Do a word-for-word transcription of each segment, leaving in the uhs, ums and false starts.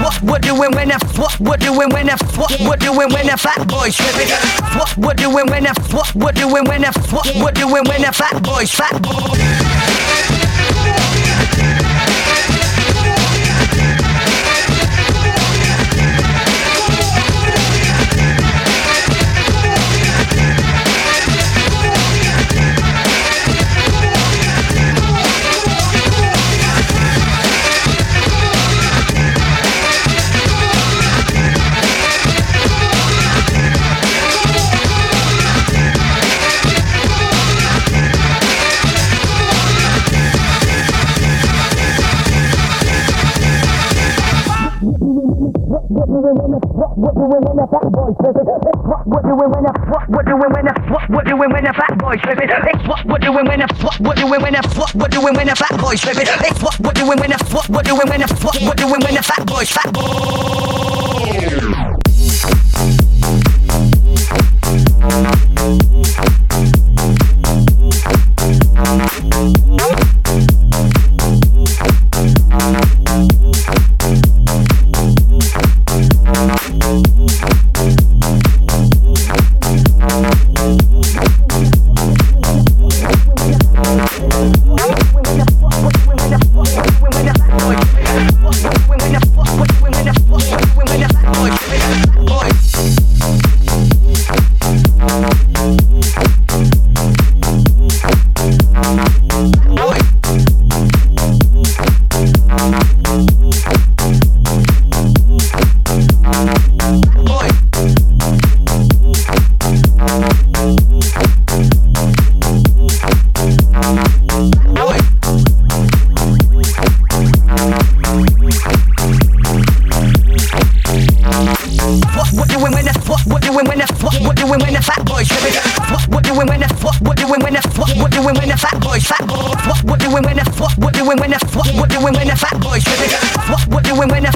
what we're doing when the what we're doing when the what we're doing when the fat boys tripping. What we're doing when the what we're doing when the what we're doing when the fat boys fat boys. What we're doing when the fat boys tripping. What we're doing when the what we're doing when the what we're doing when the fat boys tripping. It's what we're doing when the what we're doing when the what we're doing when the fat boys tripping. It's what we're doing when the what we're doing when the what we're doing when the fat boys fat boys.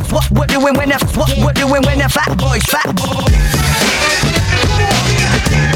When the what we're doing when the fat boys fat boys.